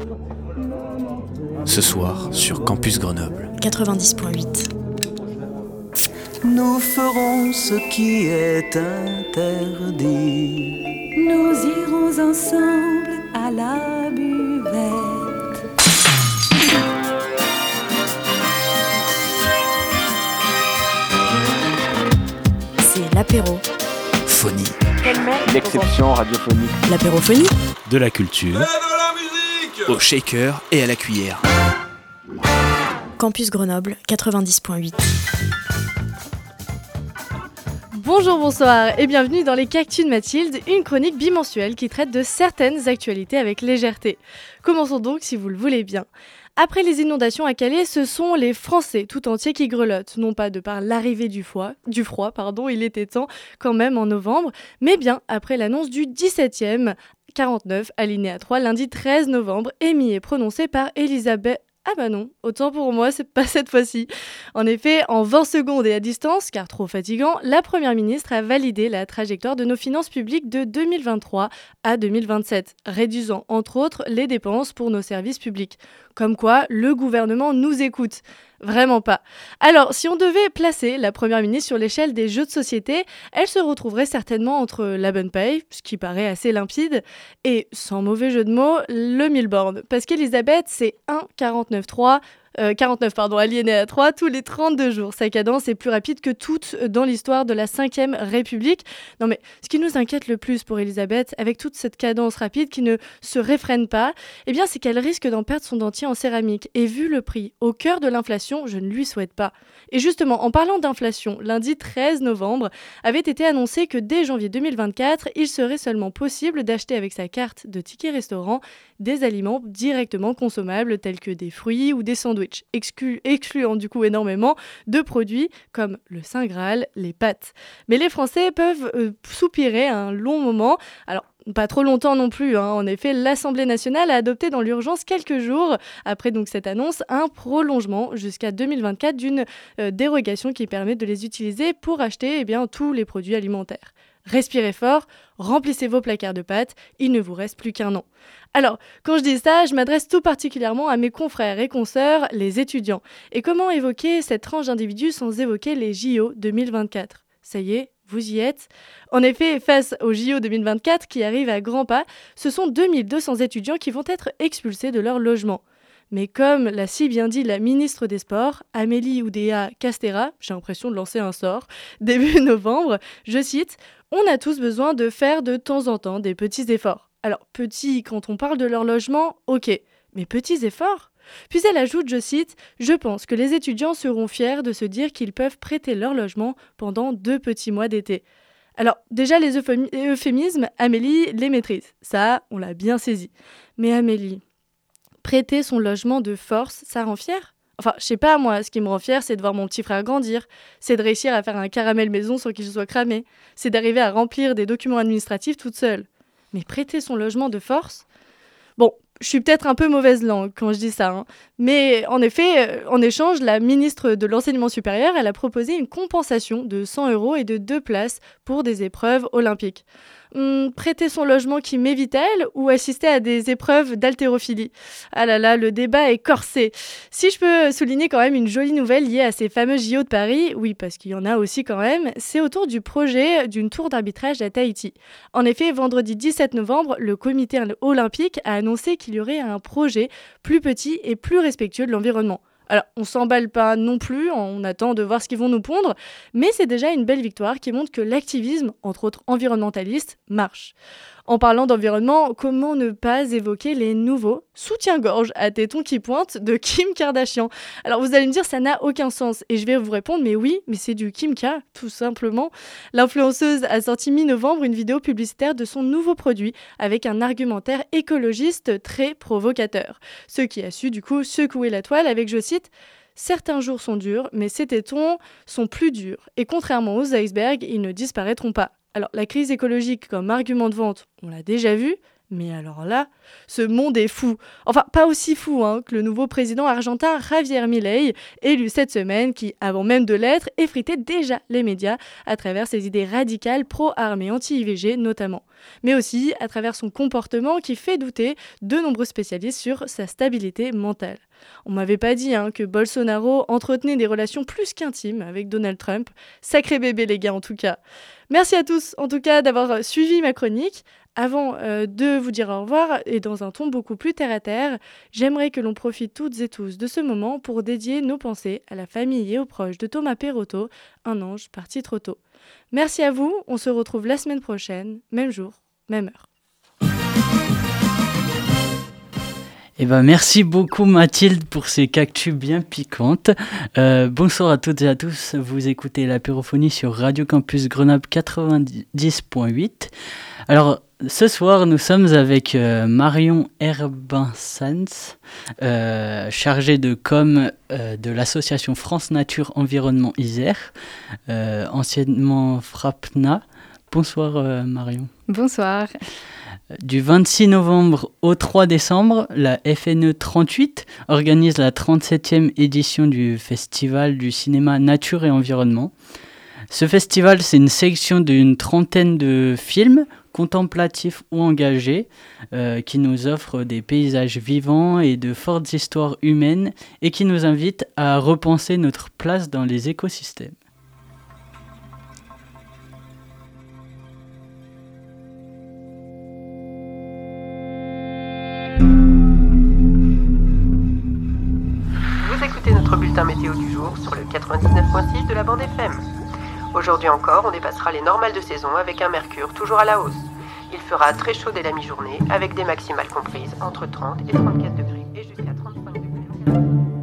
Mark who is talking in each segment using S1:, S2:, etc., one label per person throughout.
S1: Ce soir, sur Campus Grenoble.
S2: 90.8.
S3: Nous ferons ce qui est interdit.
S4: Nous irons ensemble à la buvette.
S2: C'est l'apéro.
S1: Phonie.
S5: L'exception radiophonique.
S2: L'apérophonie.
S1: De la culture. Au shaker et à la cuillère.
S2: Campus Grenoble 90.8.
S6: Bonjour, bonsoir et bienvenue dans les Cactus de Mathilde, une chronique bimensuelle qui traite de certaines actualités avec légèreté. Commençons donc si vous le voulez bien. Après les inondations à Calais, ce sont les Français tout entiers qui grelottent, non pas de par l'arrivée du froid, il était temps quand même en novembre, mais bien après l'annonce du 17e 49 alinéa 3 lundi 13 novembre, émis et prononcé par Elisabeth. Ah bah non, autant pour moi, c'est pas cette fois-ci. En effet, en 20 secondes et à distance, car trop fatigant, la Première ministre a validé la trajectoire de nos finances publiques de 2023 à 2027, réduisant entre autres les dépenses pour nos services publics. Comme quoi, le gouvernement nous écoute. Vraiment pas. Alors, si on devait placer la Première ministre sur l'échelle des jeux de société, elle se retrouverait certainement entre la bonne paye, ce qui paraît assez limpide, et, sans mauvais jeu de mots, le mille-bornes. Parce qu'Elisabeth, c'est 1,49,3... 49, alinéa 3, tous les 32 jours. Sa cadence est plus rapide que toute dans l'histoire de la 5e République. Non mais, ce qui nous inquiète le plus pour Elisabeth, avec toute cette cadence rapide qui ne se réfrène pas, eh bien c'est qu'elle risque d'en perdre son dentier en céramique. Et vu le prix au cœur de l'inflation, je ne lui souhaite pas. Et justement, en parlant d'inflation, lundi 13 novembre, avait été annoncé que dès janvier 2024, il serait seulement possible d'acheter avec sa carte de ticket restaurant des aliments directement consommables tels que des fruits ou des sandwichs, excluant du coup énormément de produits comme le Saint Graal, les pâtes. Mais les Français peuvent soupirer un long moment. Alors, pas trop longtemps non plus, hein. En effet, l'Assemblée nationale a adopté dans l'urgence quelques jours après donc cette annonce un prolongement jusqu'à 2024 d'une dérogation qui permet de les utiliser pour acheter tous les produits alimentaires. Respirez fort, remplissez vos placards de pâtes, il ne vous reste plus qu'un an. Alors, quand je dis ça, je m'adresse tout particulièrement à mes confrères et consoeurs, les étudiants. Et comment évoquer cette tranche d'individus sans évoquer les JO 2024 ? Ça y est, vous y êtes. En effet, face aux JO 2024 qui arrivent à grands pas, ce sont 2200 étudiants qui vont être expulsés de leur logement. Mais comme l'a si bien dit la ministre des Sports, Amélie Oudéa-Castéra, j'ai l'impression de lancer un sort, début novembre, je cite, « On a tous besoin de faire de temps en temps des petits efforts. » Alors, petits, quand on parle de leur logement, ok, mais petits efforts ? Puis elle ajoute, je cite, « Je pense que les étudiants seront fiers de se dire qu'ils peuvent prêter leur logement pendant 2 petits mois d'été. » Alors, déjà, les euphémismes, Amélie les maîtrise. Ça, on l'a bien saisi. Mais Amélie, prêter son logement de force, ça rend fier ? Enfin, je sais pas, moi, ce qui me rend fier, c'est de voir mon petit frère grandir. C'est de réussir à faire un caramel maison sans qu'il soit cramé. C'est d'arriver à remplir des documents administratifs toute seule. Mais prêter son logement de force ? Bon, je suis peut-être un peu mauvaise langue quand je dis ça, hein. Mais en effet, en échange, la ministre de l'Enseignement supérieur, elle a proposé une compensation de 100 € et de 2 places pour des épreuves olympiques. Prêter son logement qui m'évite-t-elle ou assister à des épreuves d'haltérophilie ? Ah là là, le débat est corsé. Si je peux souligner quand même une jolie nouvelle liée à ces fameux JO de Paris, oui, parce qu'il y en a aussi quand même, c'est autour du projet d'une tour d'arbitrage à Tahiti. En effet, vendredi 17 novembre, le comité olympique a annoncé qu'il y aurait un projet plus petit et plus respectueux de l'environnement. Alors, on s'emballe pas non plus, on attend de voir ce qu'ils vont nous pondre, mais c'est déjà une belle victoire qui montre que l'activisme, entre autres environnementaliste, marche. En parlant d'environnement, comment ne pas évoquer les nouveaux soutiens-gorge à tétons qui pointent de Kim Kardashian ? Alors vous allez me dire, ça n'a aucun sens. Et je vais vous répondre, mais oui, mais c'est du Kim K, tout simplement. L'influenceuse a sorti mi-novembre une vidéo publicitaire de son nouveau produit avec un argumentaire écologiste très provocateur. Ce qui a su du coup secouer la toile avec, je cite, « Certains jours sont durs, mais ces tétons sont plus durs. Et contrairement aux icebergs, ils ne disparaîtront pas. » Alors, la crise écologique comme argument de vente, on l'a déjà vu, Mais alors là, ce monde est fou. Enfin, pas aussi fou que le nouveau président argentin Javier Milei, élu cette semaine, qui, avant même de l'être, effritait déjà les médias à travers ses idées radicales pro-armée anti-IVG notamment. Mais aussi à travers son comportement qui fait douter de nombreux spécialistes sur sa stabilité mentale. On m'avait pas dit que Bolsonaro entretenait des relations plus qu'intimes avec Donald Trump. Sacré bébé les gars en tout cas. Merci à tous en tout cas d'avoir suivi ma chronique. Avant de vous dire au revoir et dans un ton beaucoup plus terre à terre, j'aimerais que l'on profite toutes et tous de ce moment pour dédier nos pensées à la famille et aux proches de Thomas Perotto, un ange parti trop tôt. Merci à vous, on se retrouve la semaine prochaine, même jour, même heure.
S7: Merci beaucoup Mathilde pour ces cactus bien piquantes. Bonsoir à toutes et à tous, vous écoutez l'apérophonie sur Radio Campus Grenoble 90.8. Alors ce soir nous sommes avec Marion Herbinsens, chargée de com de l'association France Nature Environnement Isère, anciennement FRAPNA. Bonsoir Marion.
S8: Bonsoir.
S7: Du 26 novembre au 3 décembre, la FNE 38 organise la 37e édition du Festival du cinéma Nature et Environnement. Ce festival, c'est une sélection d'une trentaine de films contemplatifs ou engagés qui nous offrent des paysages vivants et de fortes histoires humaines et qui nous invitent à repenser notre place dans les écosystèmes.
S9: Vous écoutez notre bulletin météo du jour sur le 99.6 de la bande FM. Aujourd'hui encore, on dépassera les normales de saison avec un mercure toujours à la hausse. Il fera très chaud dès la mi-journée avec des maximales comprises entre 30 et 34 degrés et jusqu'à 35 degrés.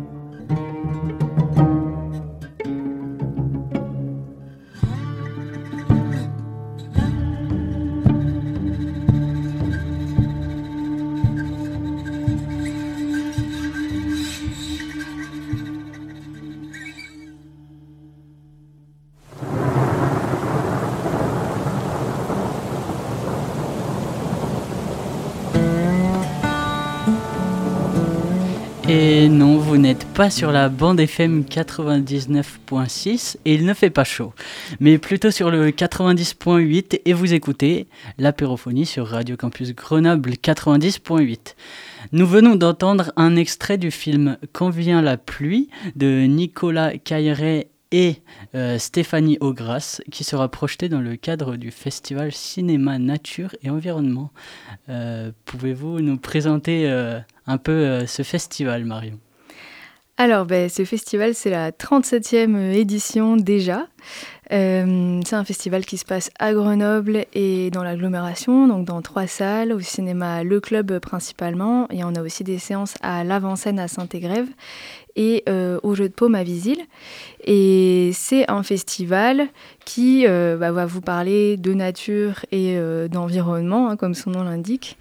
S7: Et non, vous n'êtes pas sur la bande FM 99.6 et il ne fait pas chaud, mais plutôt sur le 90.8 et vous écoutez l'apérophonie sur Radio Campus Grenoble 90.8. Nous venons d'entendre un extrait du film Quand vient la pluie de Nicolas Cailleret et Stéphanie Augras qui sera projeté dans le cadre du festival Cinéma Nature et Environnement. Pouvez-vous nous présenter un peu ce festival, Marion ?
S8: Alors, ce festival, c'est la 37e édition déjà. C'est un festival qui se passe à Grenoble et dans l'agglomération, donc dans 3 salles, au cinéma Le Club principalement, et on a aussi des séances à l'Avant-Scène à Saint-Égrève et au Jeu de Paume à Visil. Et c'est un festival qui va vous parler de nature et d'environnement, comme son nom l'indique,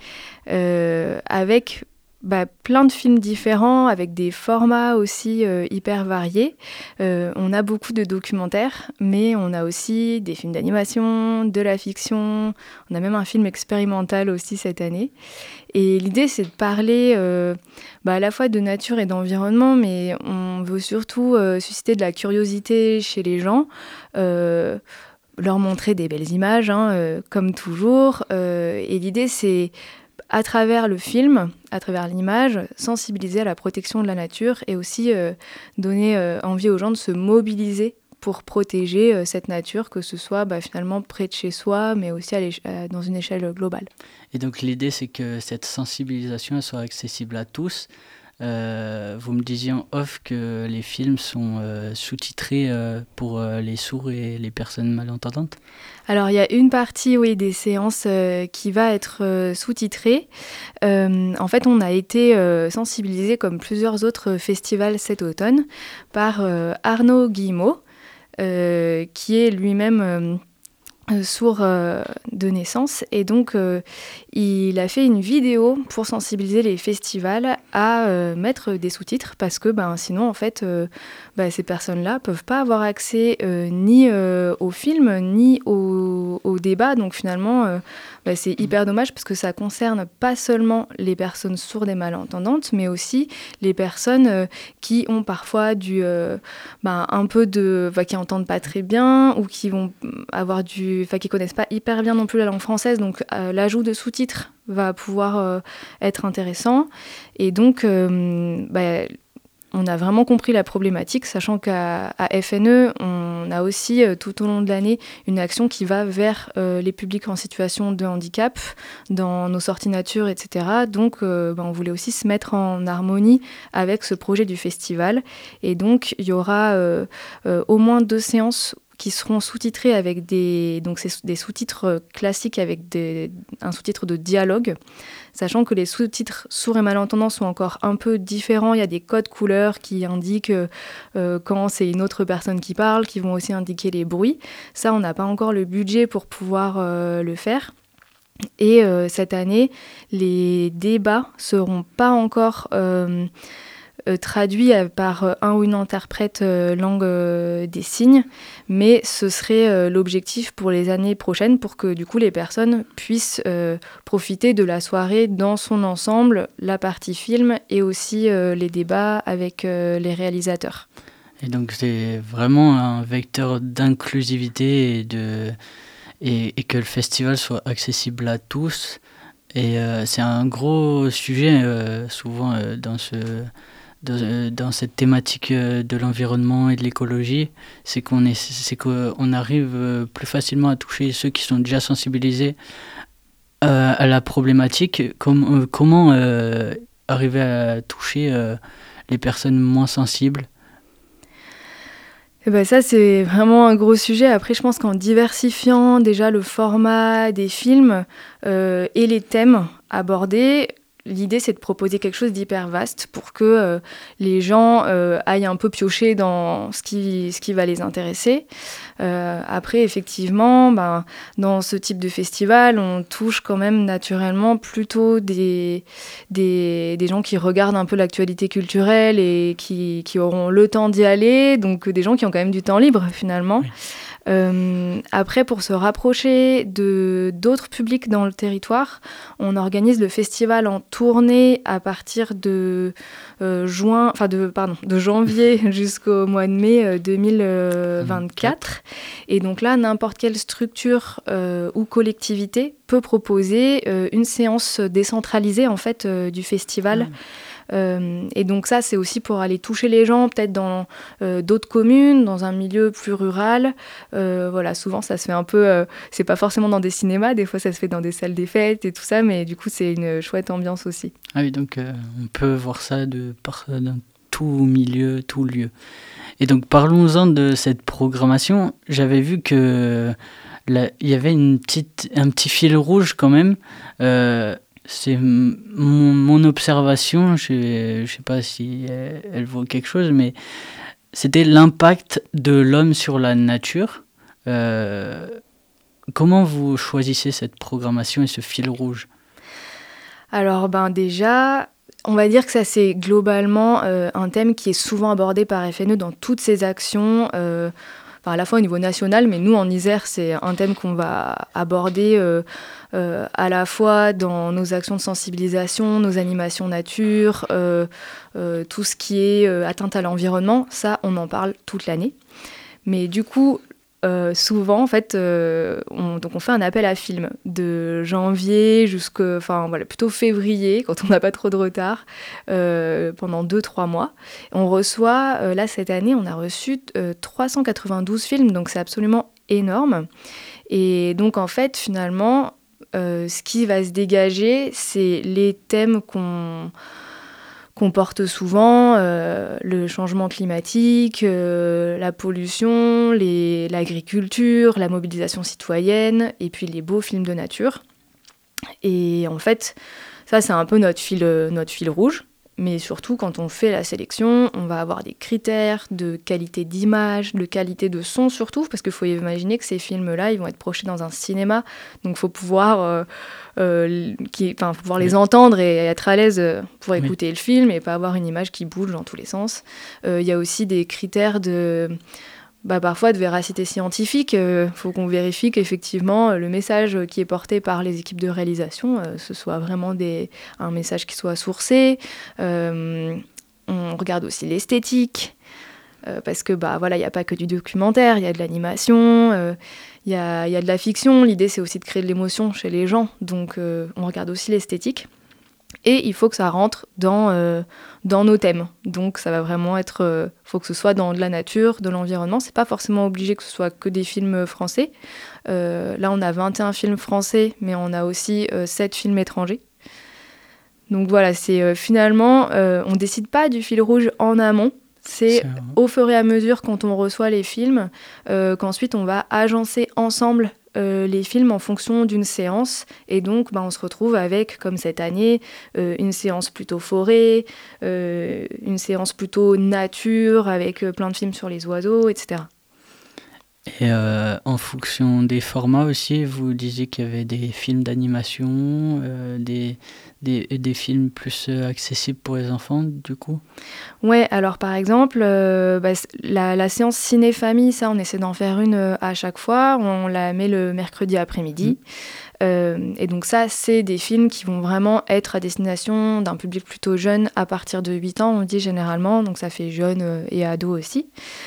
S8: avec plein de films différents, avec des formats aussi hyper variés. On a beaucoup de documentaires, mais on a aussi des films d'animation, de la fiction, on a même un film expérimental aussi cette année. Et l'idée, c'est de parler à la fois de nature et d'environnement, mais on veut surtout susciter de la curiosité chez les gens, leur montrer des belles images, comme toujours. Et l'idée, c'est à travers le film, à travers l'image, sensibiliser à la protection de la nature et aussi donner envie aux gens de se mobiliser pour protéger cette nature, que ce soit finalement près de chez soi, mais aussi dans une échelle globale.
S7: Et donc l'idée, c'est que cette sensibilisation elle soit accessible à tous. Vous me disiez en off que les films sont sous-titrés pour les sourds et les personnes malentendantes.
S8: Alors il y a une partie des séances qui va être sous-titrée. En fait, on a été sensibilisés comme plusieurs autres festivals cet automne par Arnaud Guillemot, qui est lui-même sourd de naissance, et donc il a fait une vidéo pour sensibiliser les festivals à mettre des sous-titres parce que sinon, en fait, ces personnes-là ne peuvent pas avoir accès ni au film, ni au débat. Donc finalement, c'est hyper dommage parce que ça concerne pas seulement les personnes sourdes et malentendantes, mais aussi les personnes qui ont parfois un peu qui n'entendent pas très bien ou qui vont avoir qui connaissent pas hyper bien non plus la langue française. Donc l'ajout de sous-titres va pouvoir être intéressant. Et donc, on a vraiment compris la problématique, sachant qu'à FNE, on a aussi tout au long de l'année une action qui va vers les publics en situation de handicap, dans nos sorties nature, etc. Donc, on voulait aussi se mettre en harmonie avec ce projet du festival. Et donc, il y aura au moins 2 séances qui seront sous-titrés avec des sous-titres classiques avec un sous-titre de dialogue, sachant que les sous-titres sourds et malentendants sont encore un peu différents. Il y a des codes couleurs qui indiquent quand c'est une autre personne qui parle, qui vont aussi indiquer les bruits. Ça, on n'a pas encore le budget pour pouvoir le faire. Et cette année, les débats seront pas encore traduit par un ou une interprète langue des signes, mais ce serait l'objectif pour les années prochaines pour que du coup les personnes puissent profiter de la soirée dans son ensemble, la partie film et aussi les débats avec les réalisateurs.
S7: Et donc c'est vraiment un vecteur d'inclusivité et que le festival soit accessible à tous. Et c'est un gros sujet souvent dans cette thématique de l'environnement et de l'écologie, c'est qu'on arrive plus facilement à toucher ceux qui sont déjà sensibilisés à la problématique. Comment arriver à toucher les personnes moins sensibles ?
S8: Ça, c'est vraiment un gros sujet. Après, je pense qu'en diversifiant déjà le format des films et les thèmes abordés, l'idée, c'est de proposer quelque chose d'hyper vaste pour que les gens aillent un peu piocher dans ce qui va les intéresser. Après, effectivement, dans ce type de festival, on touche quand même naturellement plutôt des gens qui regardent un peu l'actualité culturelle et qui auront le temps d'y aller, donc des gens qui ont quand même du temps libre, finalement. Oui. Après, pour se rapprocher d'autres publics dans le territoire, on organise le festival en tournée à partir de janvier jusqu'au mois de mai 2024. Et donc là, n'importe quelle structure ou collectivité peut proposer une séance décentralisée en fait du festival. Et donc ça, c'est aussi pour aller toucher les gens, peut-être dans d'autres communes, dans un milieu plus rural. Souvent, ça se fait un peu... c'est pas forcément dans des cinémas, des fois ça se fait dans des salles des fêtes et tout ça, mais du coup, c'est une chouette ambiance aussi.
S7: Ah oui, donc on peut voir ça dans tout milieu, tout lieu. Et donc, parlons-en de cette programmation. J'avais vu que il y avait un petit fil rouge quand même. C'est mon observation, je ne sais pas si elle vaut quelque chose, mais c'était l'impact de l'homme sur la nature. Comment vous choisissez cette programmation et ce fil rouge ?
S8: Alors déjà, on va dire que ça c'est globalement un thème qui est souvent abordé par FNE dans toutes ses actions, à la fois au niveau national, mais nous en Isère, c'est un thème qu'on va aborder à la fois dans nos actions de sensibilisation, nos animations nature, tout ce qui est atteinte à l'environnement, ça on en parle toute l'année. Mais du coup, souvent en fait, on fait un appel à films de janvier plutôt février, quand on n'a pas trop de retard, pendant 2-3 mois. On reçoit, là cette année, on a reçu 392 films, donc c'est absolument énorme. Et donc en fait, finalement, ce qui va se dégager, c'est les thèmes qu'on porte souvent, le changement climatique, la pollution, l'agriculture, la mobilisation citoyenne, et puis les beaux films de nature. Et en fait, ça, c'est un peu notre fil rouge. Mais surtout, quand on fait la sélection, on va avoir des critères de qualité d'image, de qualité de son surtout, parce qu'il faut imaginer que ces films-là, ils vont être projetés dans un cinéma, donc il faut pouvoir, pouvoir les entendre et être à l'aise pour écouter le film et pas avoir une image qui bouge dans tous les sens. Il y a aussi des critères parfois de véracité scientifique. Faut qu'on vérifie qu'effectivement le message qui est porté par les équipes de réalisation, ce soit vraiment un message qui soit sourcé. On regarde aussi l'esthétique, parce que il n'y a pas que du documentaire, il y a de l'animation, il y a de la fiction. L'idée, c'est aussi de créer de l'émotion chez les gens, donc on regarde aussi l'esthétique. Et il faut que ça rentre dans nos thèmes. Donc ça va vraiment être... faut que ce soit dans de la nature, de l'environnement. C'est pas forcément obligé que ce soit que des films français. Là, on a 21 films français, mais on a aussi 7 films étrangers. Donc voilà, c'est finalement... on décide pas du fil rouge en amont. C'est au fur et à mesure, quand on reçoit les films, qu'ensuite on va agencer ensemble les films en fonction d'une séance. Et donc, on se retrouve avec, comme cette année, une séance plutôt forêt, une séance plutôt nature, avec plein de films sur les oiseaux, etc.
S7: Et en fonction des formats aussi, vous disiez qu'il y avait des films d'animation, des films plus accessibles pour les enfants, du coup ?
S8: Ouais, alors par exemple, la séance ciné-famille, ça, on essaie d'en faire une à chaque fois. On la met le mercredi après-midi. Et donc ça, c'est des films qui vont vraiment être à destination d'un public plutôt jeune, à partir de 8 ans, on dit généralement. Donc ça fait jeunes et ados aussi.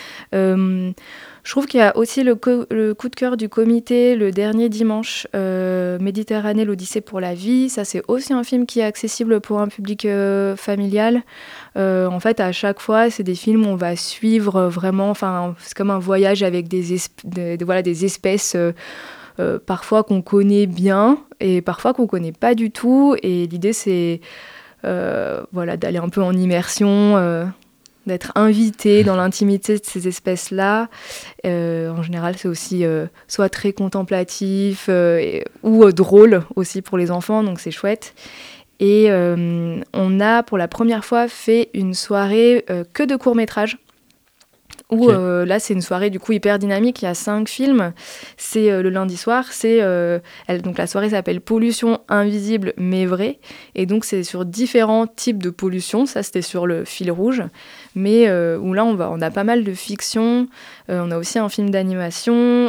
S8: Je trouve qu'il y a aussi le coup de cœur du comité, le dernier dimanche, Méditerranée, l'Odyssée pour la vie. Ça, c'est aussi un film qui est accessible pour un public familial. En fait, à chaque fois, c'est des films où on va suivre vraiment... c'est comme un voyage avec des espèces... parfois qu'on connaît bien et parfois qu'on connaît pas du tout. Et l'idée, c'est d'aller un peu en immersion... d'être invité dans l'intimité de ces espèces-là. En général, c'est aussi soit très contemplatif ou drôle aussi pour les enfants, donc c'est chouette. Et on a pour la première fois fait une soirée que de courts-métrages. Où là, c'est une soirée du coup hyper dynamique. Il y a 5 films. C'est le lundi soir. Donc la soirée s'appelle Pollution invisible mais vraie. Et donc c'est sur différents types de pollution. Ça, c'était sur le fil rouge. Mais où là, on a pas mal de fiction. On a aussi un film d'animation.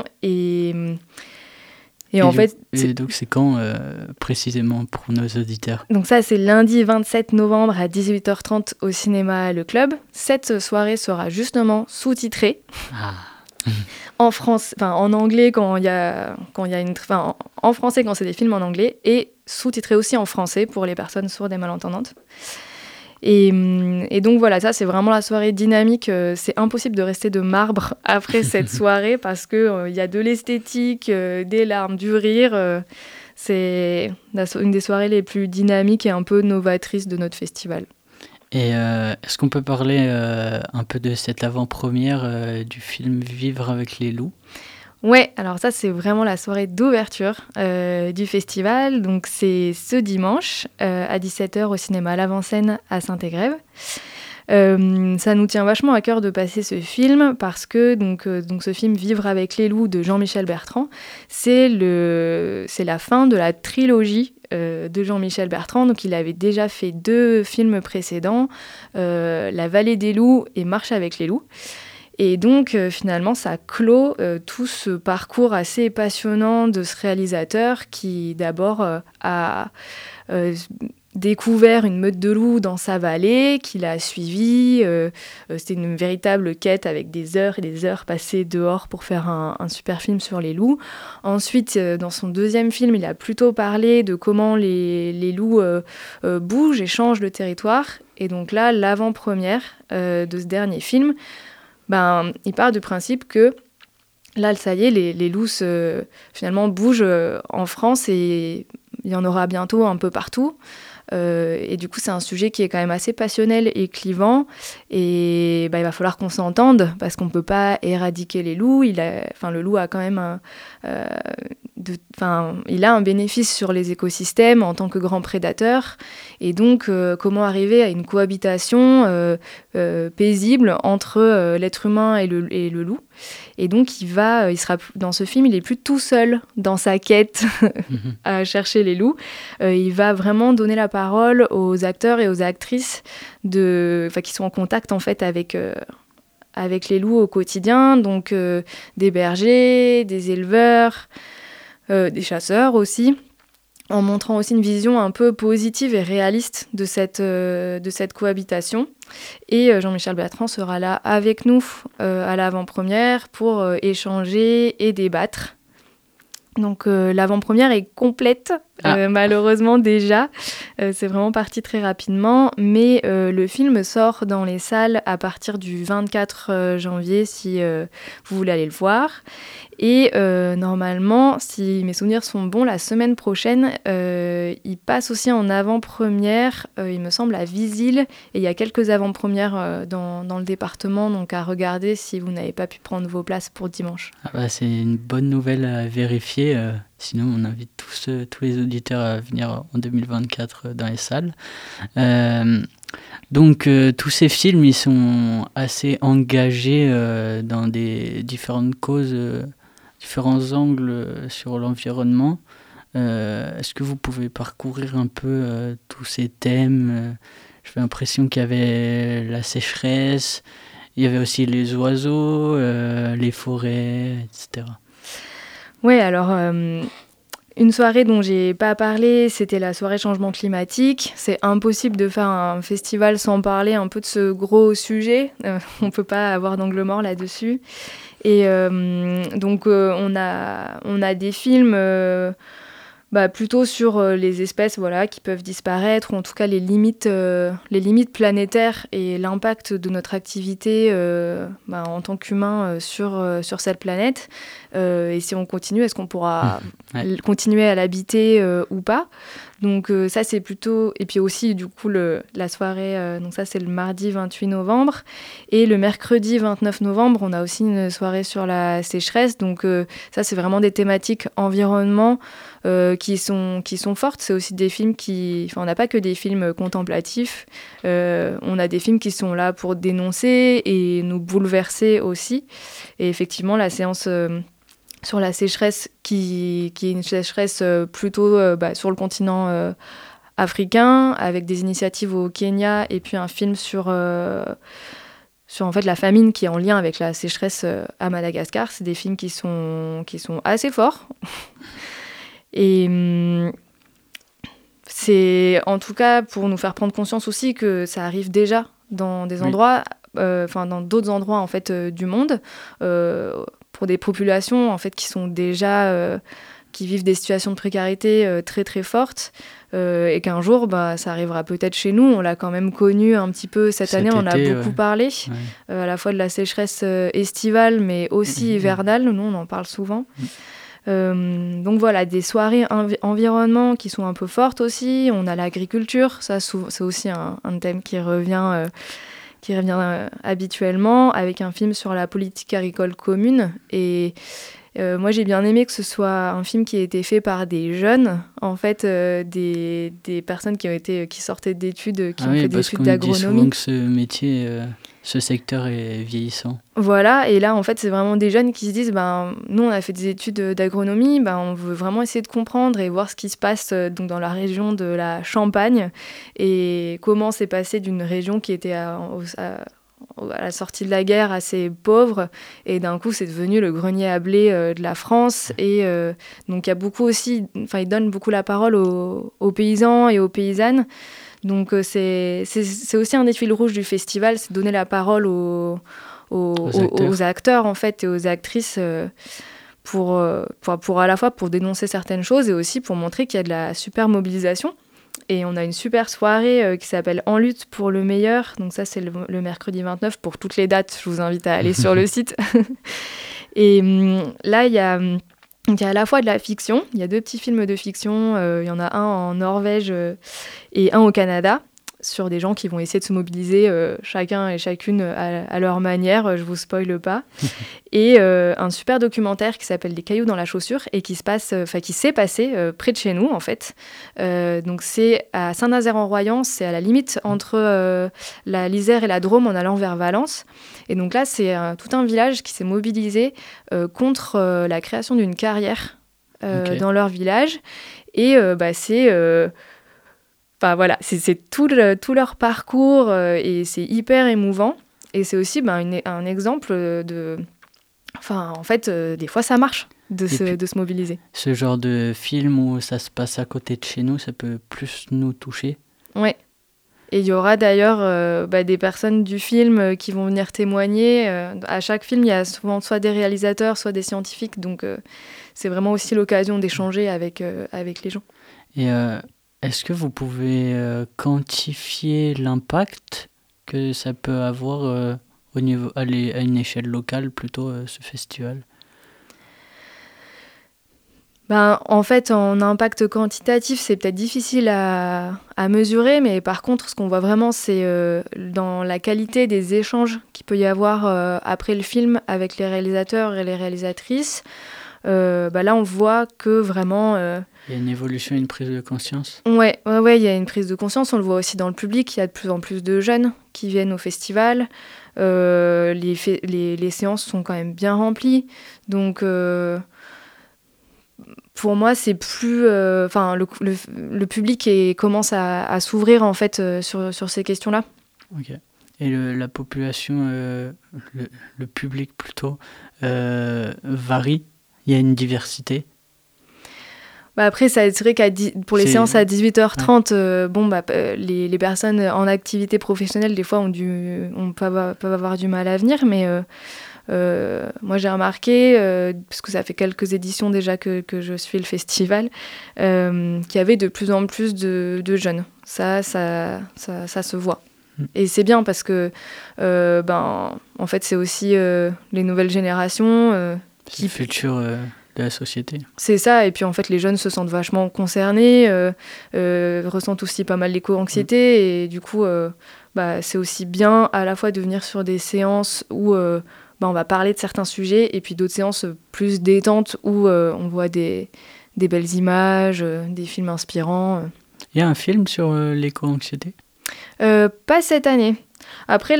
S8: Et en fait,
S7: donc c'est quand précisément pour nos auditeurs ?
S8: Donc ça, c'est lundi 27 novembre à 18h30 au cinéma Le Club. Cette soirée sera justement sous-titrée en anglais en français quand c'est des films en anglais, et sous-titrée aussi en français pour les personnes sourdes et malentendantes. Et donc voilà, ça c'est vraiment la soirée dynamique. C'est impossible de rester de marbre après cette soirée parce qu'il y a de l'esthétique, des larmes, du rire. C'est une des soirées les plus dynamiques et un peu novatrices de notre festival.
S7: Et est-ce qu'on peut parler un peu de cette avant-première du film Vivre avec les loups ?
S8: Ouais, alors ça c'est vraiment la soirée d'ouverture du festival. Donc c'est ce dimanche à 17h au cinéma L'Avant-Scène à Saint-Égrève. Ça nous tient vachement à cœur de passer ce film parce que donc ce film Vivre avec les loups de Jean-Michel Bertrand, c'est la fin de la trilogie de Jean-Michel Bertrand. Donc il avait déjà fait 2 films précédents, La Vallée des loups et Marche avec les loups. Et donc, finalement, ça clôt tout ce parcours assez passionnant de ce réalisateur qui, d'abord, a découvert une meute de loups dans sa vallée, qu'il a suivi. C'était une véritable quête avec des heures et des heures passées dehors pour faire un super film sur les loups. Ensuite, dans son 2e film, il a plutôt parlé de comment les loups bougent et changent de territoire. Et donc là, l'avant-première de ce dernier film... il part du principe que là, ça y est, les loups finalement bougent en France et il y en aura bientôt un peu partout. Et du coup, c'est un sujet qui est quand même assez passionnel et clivant. Et il va falloir qu'on s'entende parce qu'on ne peut pas éradiquer les loups. Le loup a quand même il a un bénéfice sur les écosystèmes en tant que grand prédateur. Et donc, comment arriver à une cohabitation paisible entre l'être humain et le loup. Et donc, dans ce film, il n'est plus tout seul dans sa quête à chercher les loups. Il va vraiment donner la parole aux acteurs et aux actrices qui sont en contact en fait avec les loups au quotidien. Donc, des bergers, des éleveurs, des chasseurs aussi, en montrant aussi une vision un peu positive et réaliste de cette cohabitation. Et Jean-Michel Bertrand sera là avec nous à l'avant-première pour échanger et débattre. Donc l'avant-première est complète, malheureusement déjà. C'est vraiment parti très rapidement. Mais le film sort dans les salles à partir du 24 janvier si vous voulez aller le voir. Et normalement, si mes souvenirs sont bons, la semaine prochaine, il passe aussi en avant-première, il me semble, à Visil. Et il y a quelques avant-premières dans le département, donc à regarder si vous n'avez pas pu prendre vos places pour dimanche.
S7: C'est une bonne nouvelle à vérifier. Sinon, on invite tous les auditeurs à venir en 2024 dans les salles. Donc, tous ces films, ils sont assez engagés dans des différentes causes, différents angles sur l'environnement. Est-ce que vous pouvez parcourir un peu tous ces thèmes J'ai l'impression qu'il y avait la sécheresse, il y avait aussi les oiseaux, les forêts, etc.
S8: Oui, alors une soirée dont j'ai pas parlé, c'était la soirée changement climatique. C'est impossible de faire un festival sans parler un peu de ce gros sujet. On peut pas avoir d'angle mort là-dessus. Et donc on a des films plutôt sur les espèces qui peuvent disparaître, ou en tout cas les limites planétaires et l'impact de notre activité en tant qu'humain sur cette planète. Et si on continue, est-ce qu'on pourra continuer à l'habiter ou pas ? Donc ça c'est plutôt... Et puis aussi du coup la soirée, donc ça c'est le mardi 28 novembre. Et le mercredi 29 novembre, on a aussi une soirée sur la sécheresse. Donc ça c'est vraiment des thématiques environnement qui sont fortes. C'est aussi des films on n'a pas que des films contemplatifs. On a des films qui sont là pour dénoncer et nous bouleverser aussi. Et effectivement, la séance... sur la sécheresse, qui est une sécheresse plutôt sur le continent africain, avec des initiatives au Kenya, et puis un film sur en fait la famine qui est en lien avec la sécheresse à Madagascar. C'est des films qui sont assez forts. Et c'est en tout cas pour nous faire prendre conscience aussi que ça arrive déjà dans des endroits, dans d'autres endroits en fait du monde. Pour des populations en fait qui sont déjà qui vivent des situations de précarité très très fortes et qu'un jour ça arrivera peut-être chez nous. On l'a quand même connu un petit peu cette année, on a beaucoup parlé à la fois de la sécheresse estivale mais aussi hivernale. Nous on en parle souvent. Donc voilà, des soirées environnement qui sont un peu fortes aussi. On a l'agriculture, ça c'est aussi un thème qui revient habituellement, avec un film sur la politique agricole commune. Et moi, j'ai bien aimé que ce soit un film qui a été fait par des jeunes, en fait, des personnes qui sortaient d'études, qui ont fait des études d'agronomie.
S7: Dit souvent que ce métier, ce secteur est vieillissant.
S8: Voilà, et là, en fait, c'est vraiment des jeunes qui se disent, nous, on a fait des études d'agronomie, on veut vraiment essayer de comprendre et voir ce qui se passe donc dans la région de la Champagne et comment c'est passé d'une région qui était à la sortie de la guerre assez pauvre, et d'un coup c'est devenu le grenier à blé de la France. Et donc il y a beaucoup aussi, il donne beaucoup la parole aux paysans et aux paysannes. Donc c'est aussi un des fils rouges du festival, c'est donner la parole aux acteurs en fait et aux actrices pour à la fois pour dénoncer certaines choses et aussi pour montrer qu'il y a de la super mobilisation. Et on a une super soirée qui s'appelle En lutte pour le meilleur. Donc ça, c'est le mercredi 29. Pour toutes les dates, je vous invite à aller sur le site. Et là, il y a Donc il y a à la fois de la fiction, il y a 2 petits films de fiction, il y en a un en Norvège et un au Canada, sur des gens qui vont essayer de se mobiliser chacun et chacune à leur manière, je vous spoile pas. Et un super documentaire qui s'appelle Des cailloux dans la chaussure et qui s'est passé près de chez nous en fait. Donc c'est à Saint-Nazaire-en-Royans, c'est à la limite entre l'Isère et la Drôme en allant vers Valence. Et donc là c'est tout un village qui s'est mobilisé contre la création d'une carrière dans leur village. Et c'est... Enfin, voilà, c'est tout leur parcours et c'est hyper émouvant. Et c'est aussi un exemple de... Enfin, en fait, des fois, ça marche de se mobiliser.
S7: Ce genre de film où ça se passe à côté de chez nous, ça peut plus nous toucher.
S8: Ouais. Et il y aura d'ailleurs des personnes du film qui vont venir témoigner. À chaque film, il y a souvent soit des réalisateurs, soit des scientifiques. Donc, c'est vraiment aussi l'occasion d'échanger avec les gens.
S7: Et... Est-ce que vous pouvez quantifier l'impact que ça peut avoir au niveau, à une échelle locale plutôt, ce festival ?
S8: En fait, en impact quantitatif, c'est peut-être difficile à mesurer, mais par contre, ce qu'on voit vraiment, c'est dans la qualité des échanges qu'il peut y avoir après le film avec les réalisateurs et les réalisatrices. Là, on voit que vraiment...
S7: Il y a une évolution, une prise de conscience.
S8: Ouais, il y a une prise de conscience. On le voit aussi dans le public. Il y a de plus en plus de jeunes qui viennent au festival. Les séances sont quand même bien remplies. Donc, pour moi, c'est plus... le public commence à s'ouvrir, en fait, sur ces questions-là.
S7: Ok. Et la population, le public plutôt, varie. Il y a une diversité.
S8: Après, c'est vrai pour les séances à 18h30, les personnes en activité professionnelle, des fois, peuvent avoir du mal à venir. Mais moi, j'ai remarqué, parce que ça fait quelques éditions déjà que je suis le festival, qu'il y avait de plus en plus de jeunes. Ça se voit. Et c'est bien parce que, en fait, c'est aussi les nouvelles générations...
S7: C'est le futur de la société.
S8: C'est ça, et puis en fait les jeunes se sentent vachement concernés, ressentent aussi pas mal d'éco-anxiété, et du coup c'est aussi bien à la fois de venir sur des séances où on va parler de certains sujets, et puis d'autres séances plus détentes où on voit des belles images, des films inspirants.
S7: Il y a un film sur l'éco-anxiété ?
S8: Pas cette année. Après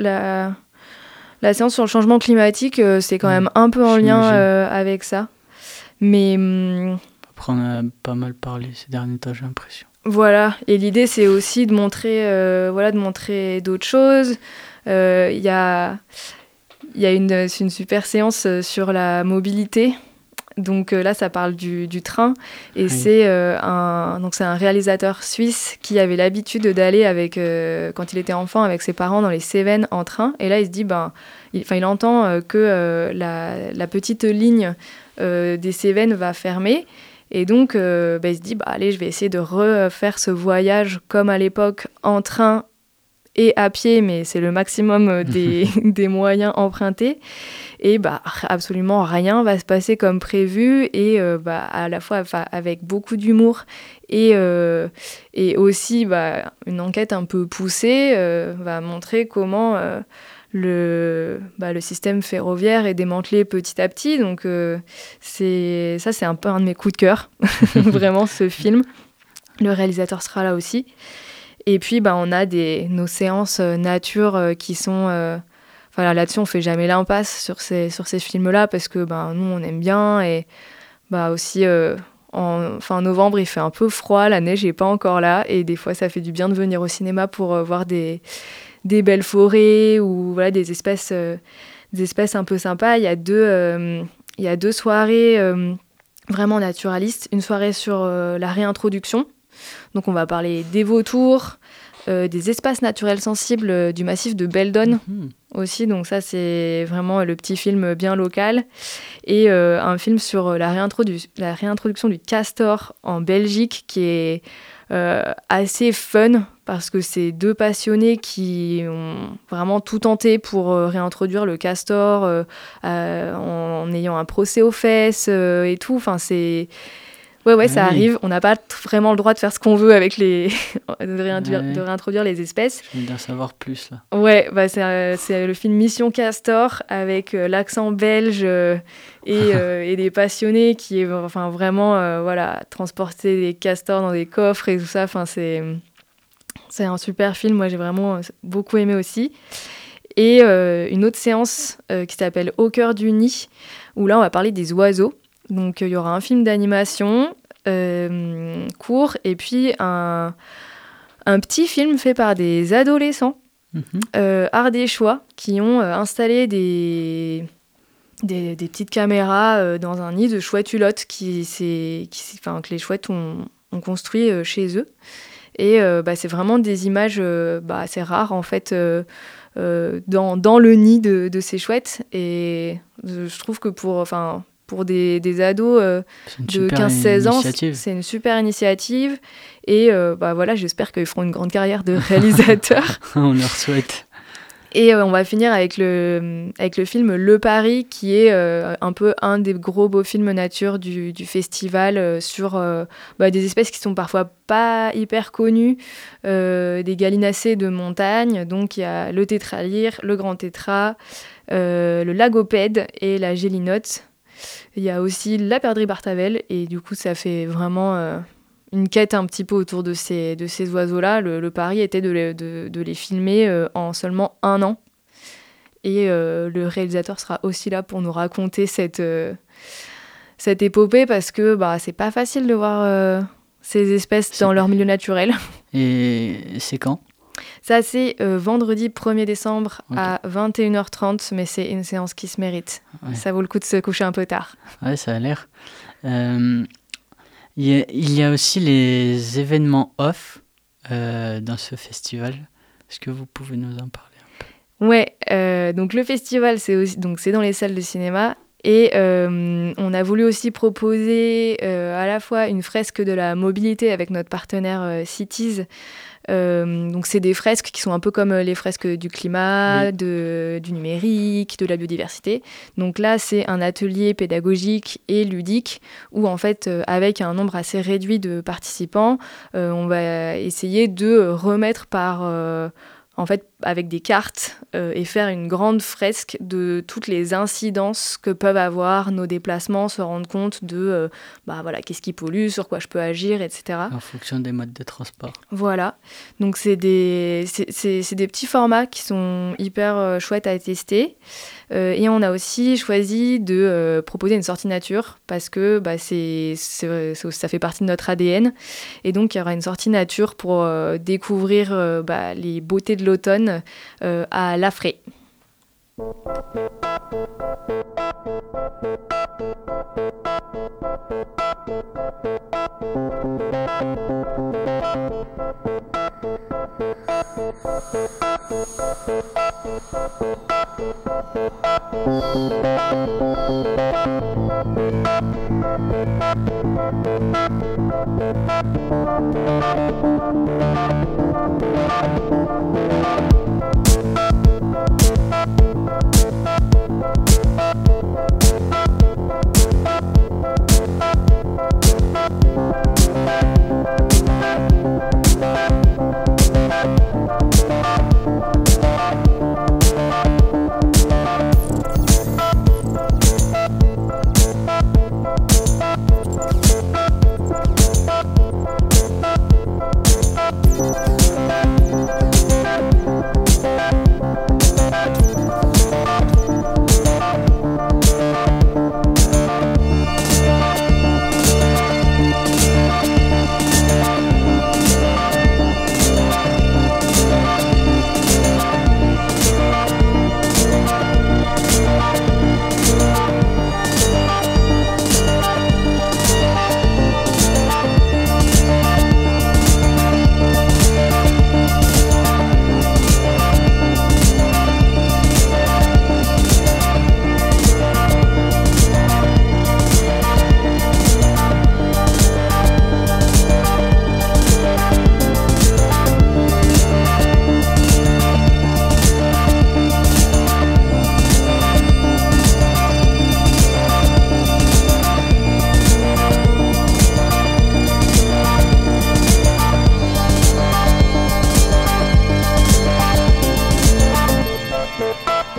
S8: la séance sur le changement climatique, c'est quand même un peu en lien avec ça. Mais...
S7: Après, on a pas mal parlé ces derniers temps, j'ai l'impression.
S8: Voilà, et l'idée, c'est aussi de montrer d'autres choses. Il y a une super séance sur la mobilité. Donc là, ça parle du train. Et c'est un réalisateur suisse qui avait l'habitude d'aller quand il était enfant avec ses parents dans les Cévennes en train. Et là, il se dit, il entend que la petite ligne des Cévennes va fermer. Et donc, il se dit, allez, je vais essayer de refaire ce voyage comme à l'époque en train et à pied, mais c'est le maximum des moyens empruntés. Et absolument rien va se passer comme prévu, et à la fois avec beaucoup d'humour et aussi une enquête un peu poussée va montrer comment le système ferroviaire est démantelé petit à petit. Donc c'est un peu un de mes coups de cœur, vraiment, ce film. Le réalisateur sera là aussi. Et puis, on a nos séances nature qui sont... là-dessus, on fait jamais l'impasse sur ces films-là parce que nous, on aime bien. Et aussi, en fin novembre, il fait un peu froid, la neige n'est pas encore là. Et des fois, ça fait du bien de venir au cinéma pour voir des belles forêts ou des espèces un peu sympas. Il y a deux soirées vraiment naturalistes. Une soirée sur la réintroduction. Donc on va parler des vautours, des espaces naturels sensibles du massif de Beldon aussi. Donc ça, c'est vraiment le petit film bien local. Et un film sur la réintroduction du castor en Belgique qui est assez fun parce que c'est 2 passionnés qui ont vraiment tout tenté pour réintroduire le castor en ayant un procès aux fesses et tout. Enfin, c'est... Ouais, ça arrive. On n'a pas vraiment le droit de faire ce qu'on veut avec de réintroduire les espèces.
S7: Je veux bien savoir plus, là.
S8: Ouais, c'est le film Mission Castor avec l'accent belge et des passionnés qui est vraiment transporter des castors dans des coffres et tout ça. Enfin, c'est un super film. Moi, j'ai vraiment beaucoup aimé aussi. Et une autre séance qui s'appelle Au cœur du nid, où là, on va parler des oiseaux. Donc, il y aura un film d'animation court et puis un petit film fait par des adolescents ardéchois qui ont installé des petites caméras dans un nid de chouettes hulottes que les chouettes ont construit chez eux. Et c'est vraiment des images assez rares, en fait, dans le nid de ces chouettes. Et je trouve que pour des ados de 15-16 ans, c'est une super initiative. Et j'espère qu'ils feront une grande carrière de réalisateurs.
S7: On leur souhaite.
S8: Et on va finir avec le film Le Paris, qui est un peu un des gros beaux films nature du festival sur des espèces qui sont parfois pas hyper connues, des gallinacés de montagne. Donc il y a le tétralyre, le grand tétra, le lagopède et la gélinote. Il y a aussi la perdrix bartavel, et du coup ça fait vraiment une quête un petit peu autour de ces oiseaux-là. Le pari était de les filmer en seulement 1 an. Et le réalisateur sera aussi là pour nous raconter cette épopée, parce que c'est pas facile de voir ces espèces dans leur milieu naturel.
S7: Et c'est quand ?
S8: Ça, c'est vendredi 1er décembre à 21h30, mais c'est une séance qui se mérite. Ouais. Ça vaut le coup de se coucher un peu tard.
S7: Ouais, ça a l'air. Il y a aussi les événements off dans ce festival. Est-ce que vous pouvez nous en parler un peu ?
S8: Ouais, donc le festival, c'est dans les salles de cinéma. Et on a voulu aussi proposer à la fois une fresque de la mobilité avec notre partenaire Cities. Donc c'est des fresques qui sont un peu comme les fresques du climat, du numérique, de la biodiversité. Donc là, c'est un atelier pédagogique et ludique où, en fait, avec un nombre assez réduit de participants, on va essayer de remettre avec des cartes et faire une grande fresque de toutes les incidences que peuvent avoir nos déplacements, se rendre compte de qu'est-ce qui pollue, sur quoi je peux agir, etc.
S7: En fonction des modes de transport.
S8: Voilà, donc c'est des petits formats qui sont hyper chouettes à tester. Et on a aussi choisi de proposer une sortie nature parce que ça fait partie de notre ADN. Et donc, il y aura une sortie nature pour découvrir les beautés de l'automne à Laffré.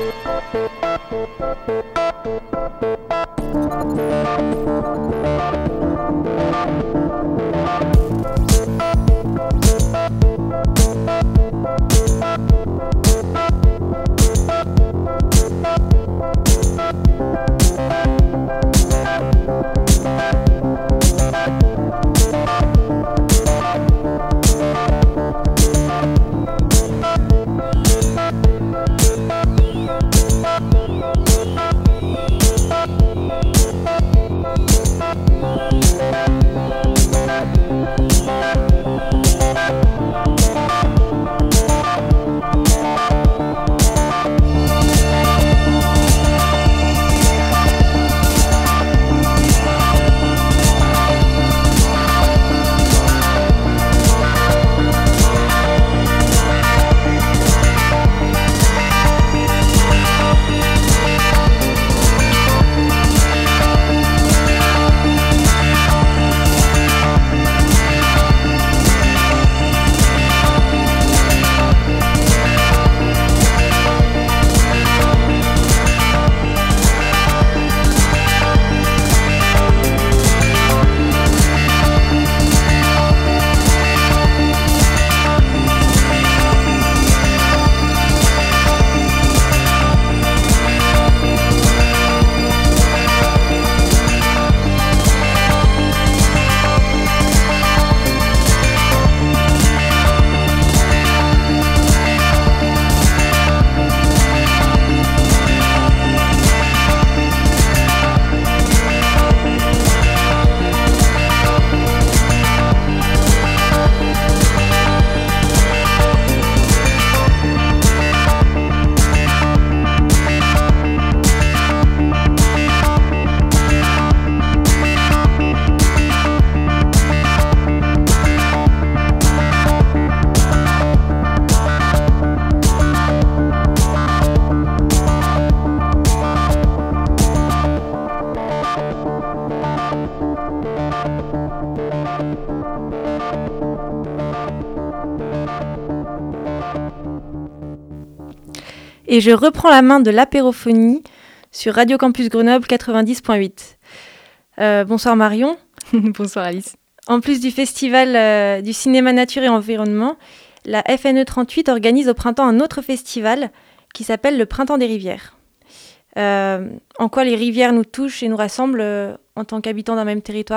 S10: Et je reprends la main de l'apérophonie sur Radio Campus Grenoble 90.8. Bonsoir Marion.
S8: Bonsoir Alice.
S10: En plus du festival du cinéma nature et environnement, la FNE 38 organise au printemps un autre festival qui s'appelle le Printemps des rivières. En quoi les rivières nous touchent et nous rassemblent en tant qu'habitants d'un même territoire ?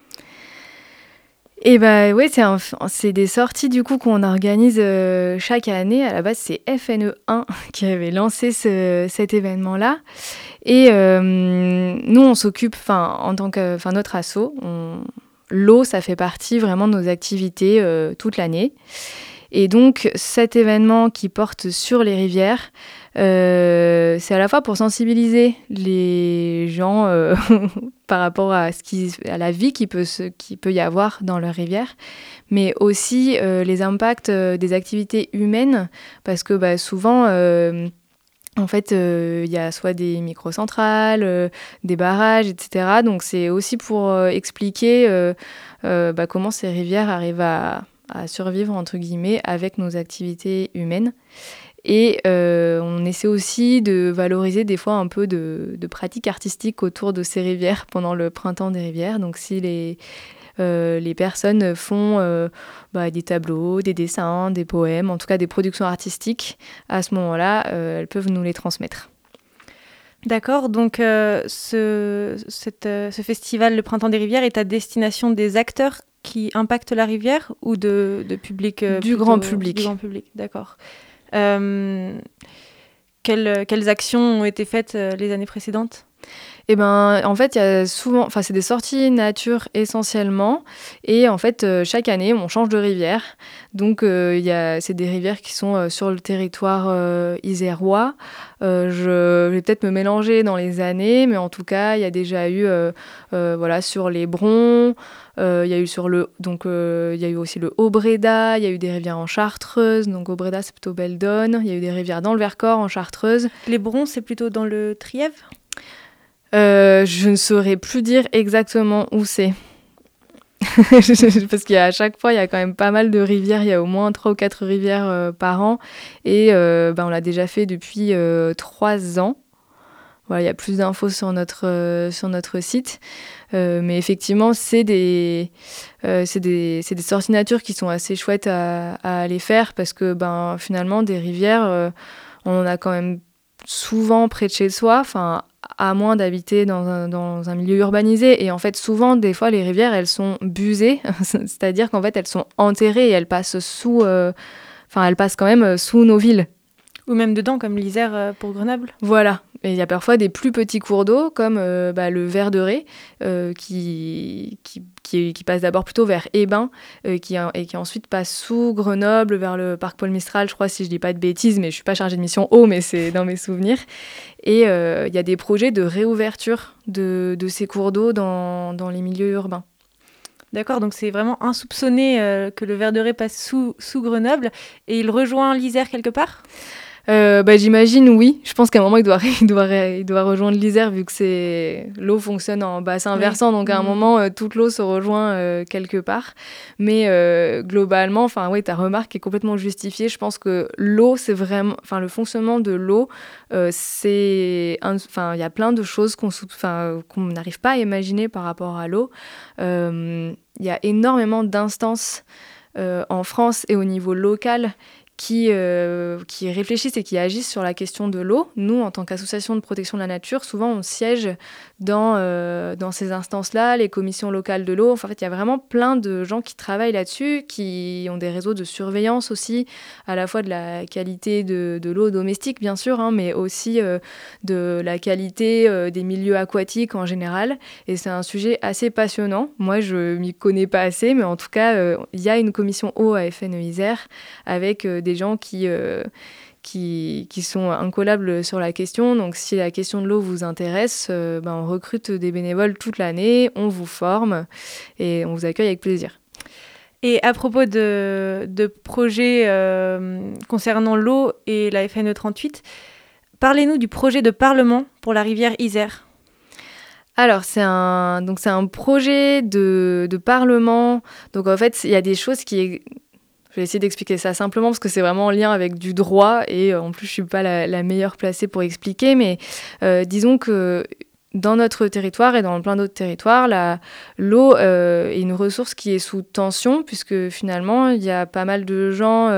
S8: Et bah ouais, c'est des sorties du coup qu'on organise chaque année. À la base, c'est FNE 1 qui avait lancé cet événement-là. Et nous, on s'occupe, en tant que, notre asso, l'eau, ça fait partie vraiment de nos activités toute l'année. Et donc, cet événement qui porte sur les rivières, c'est à la fois pour sensibiliser les gens par rapport à la vie qui peut y avoir dans leurs rivières, mais aussi les impacts des activités humaines, parce que souvent, en fait, il y a soit des microcentrales, des barrages, etc. Donc, c'est aussi pour expliquer comment ces rivières arrivent à survivre, entre guillemets, avec nos activités humaines. Et on essaie aussi de valoriser des fois un peu de pratiques artistiques autour de ces rivières pendant le printemps des rivières. Donc si les personnes font des tableaux, des dessins, des poèmes, en tout cas des productions artistiques, à ce moment-là, elles peuvent nous les transmettre.
S10: D'accord, donc ce festival, le Printemps des rivières, est à destination des acteurs qui impactent la rivière ou de public
S8: du grand public.
S10: Du grand public, d'accord. Quelles actions ont été faites les années précédentes ?
S8: Eh ben, en fait, il y a souvent, c'est des sorties nature essentiellement, et en fait, chaque année, on change de rivière. Donc, c'est des rivières qui sont sur le territoire isérois. Je vais peut-être me mélanger dans les années, mais en tout cas, il y a déjà eu, sur les Brons. Il y a eu il y a eu aussi le Haut-Bréda. Il y a eu des rivières en Chartreuse. Donc, Haut-Bréda, c'est plutôt Belledonne. Il y a eu des rivières dans le Vercors, en Chartreuse.
S10: Les Brons, c'est plutôt dans le Trièves ?
S8: Je ne saurais plus dire exactement où c'est. parce qu'à chaque fois, il y a quand même pas mal de rivières. Il y a au moins 3 ou 4 rivières par an. Et on l'a déjà fait depuis 3 ans. Voilà, il y a plus d'infos sur notre site. Mais effectivement, c'est des sorties nature qui sont assez chouettes à aller faire parce que finalement, des rivières, on en a quand même souvent près de chez soi, à moins d'habiter dans un milieu urbanisé. Et en fait, souvent, des fois, les rivières, elles sont busées, c'est-à-dire qu'en fait, elles sont enterrées et elles passent quand même sous nos villes.
S10: Ou même dedans, comme l'Isère pour Grenoble.
S8: Voilà. Et il y a parfois des plus petits cours d'eau, comme le Verderet, qui passe d'abord plutôt vers Hébin, et qui ensuite passe sous Grenoble, vers le parc Paul Mistral, je crois, si je dis pas de bêtises, mais je suis pas chargée de mission eau, mais c'est dans mes souvenirs. Et il y a des projets de réouverture de ces cours d'eau dans les milieux urbains.
S10: D'accord, donc c'est vraiment insoupçonné que le Verderet passe sous Grenoble, et il rejoint l'Isère quelque part ?
S8: J'imagine, oui. Je pense qu'à un moment, il doit rejoindre l'Isère vu que l'eau fonctionne en bassin versant. Donc, à un moment, toute l'eau se rejoint quelque part. Mais globalement, ta remarque est complètement justifiée. Je pense que l'eau, c'est vraiment... le fonctionnement de l'eau, il y a plein de choses qu'on n'arrive pas à imaginer par rapport à l'eau. Il y a énormément d'instances en France et au niveau local qui réfléchissent et qui agissent sur la question de l'eau. Nous, en tant qu'association de protection de la nature, souvent on siège dans ces instances-là, les commissions locales de l'eau. En fait, il y a vraiment plein de gens qui travaillent là-dessus, qui ont des réseaux de surveillance aussi, à la fois de la qualité de l'eau domestique, bien sûr, mais aussi de la qualité des milieux aquatiques en général. Et c'est un sujet assez passionnant. Moi, je m'y connais pas assez, mais en tout cas, il y a une commission eau à FNE Isère avec des gens qui sont incollables sur la question. Donc, si la question de l'eau vous intéresse, on recrute des bénévoles toute l'année, on vous forme et on vous accueille avec plaisir.
S10: Et à propos de projets concernant l'eau et la FNE 38, parlez-nous du projet de parlement pour la rivière Isère.
S8: Alors, c'est un projet de parlement. Donc, en fait, il y a des choses qui... Je vais essayer d'expliquer ça simplement parce que c'est vraiment en lien avec du droit et en plus, je ne suis pas la meilleure placée pour expliquer. Mais disons que dans notre territoire et dans plein d'autres territoires, l'eau est une ressource qui est sous tension puisque finalement, il y a pas mal de gens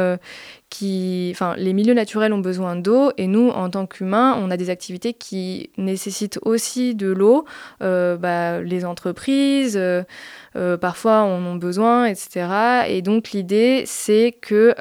S8: les milieux naturels ont besoin d'eau et nous, en tant qu'humains, on a des activités qui nécessitent aussi de l'eau. Les entreprises, parfois, en ont besoin, etc. Et donc, l'idée, c'est que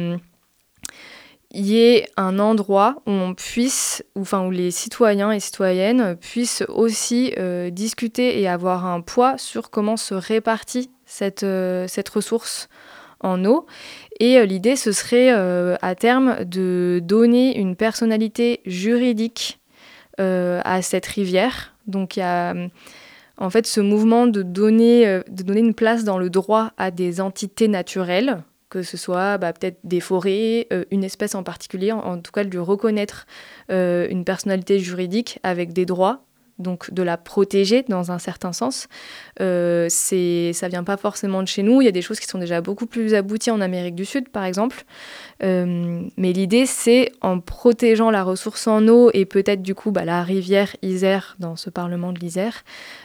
S8: y ait un endroit où on puisse, où les citoyens et citoyennes puissent aussi discuter et avoir un poids sur comment se répartit cette ressource en eau. Et l'idée, ce serait à terme de donner une personnalité juridique à cette rivière. Donc, il y a en fait ce mouvement de donner une place dans le droit à des entités naturelles, que ce soit peut-être des forêts, une espèce en particulier, en tout cas de lui reconnaître une personnalité juridique avec des droits, donc de la protéger dans un certain sens. Ça vient pas forcément de chez nous, il y a des choses qui sont déjà beaucoup plus abouties en Amérique du Sud, par exemple. Mais l'idée, c'est en protégeant la ressource en eau et peut-être du coup la rivière Isère, dans ce parlement de l'Isère,